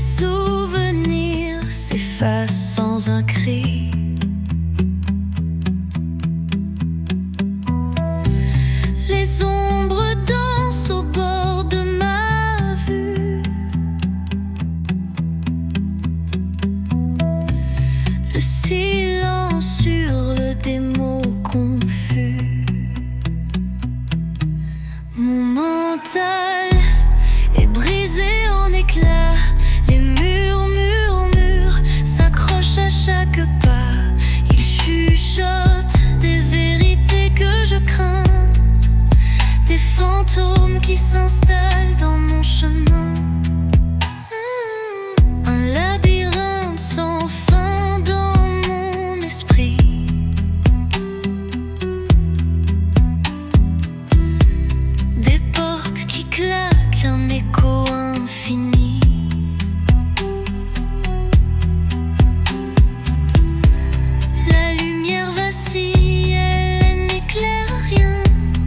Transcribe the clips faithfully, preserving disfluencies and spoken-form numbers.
souvenirs s'effacent sans un cri. Les ombres dansent au bord de ma vue. Le silence hurle des mots confus. Mon mental est brisé en éclats. Les murs, murmures s'accrochent à chaque pas. Ils chuchotent des vérités que je crains, des fantômes qui s'installent dans mon chemin. Mmh. Un labyrinthe sans fin dans mon esprit. Des portes qui claquent, un écho infini. La lumière vacille, elle n'éclaire rien.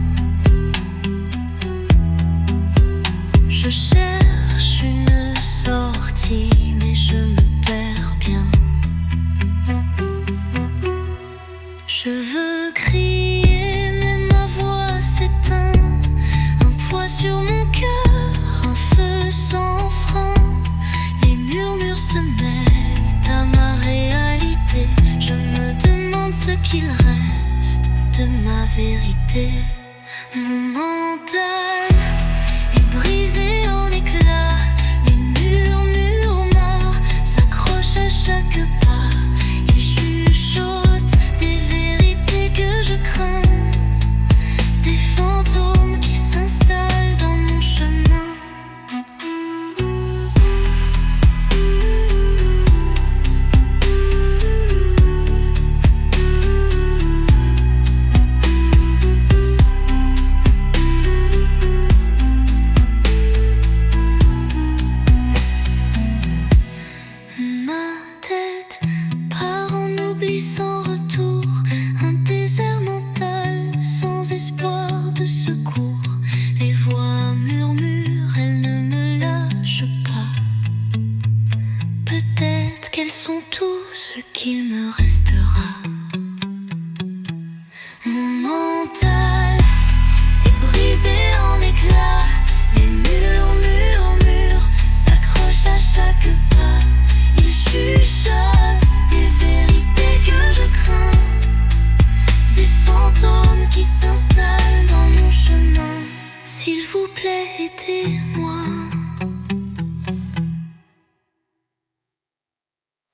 Je cherche une sortie, mais je me perds bien. Je veux crier, mais ma voix s'éteint. Un poids sur mon cœur, un feu sans frein. Les murmures se mêlent à ma réalité. Je me demande ce qu'il reste de ma vérité. Mon mental est brisé en éclats. Les murmures morts s'accrochent à chaque pas. Ils chuchotent des vérités que je crains, des fantômes qui s'installent dans mon chemin. Ma tête part en oubli sans retour, un désert mental sans espoir de secours. Les voix murmurent, elles ne me lâchent pas. Peut-être qu'elles sont tout ce qu'il me restera.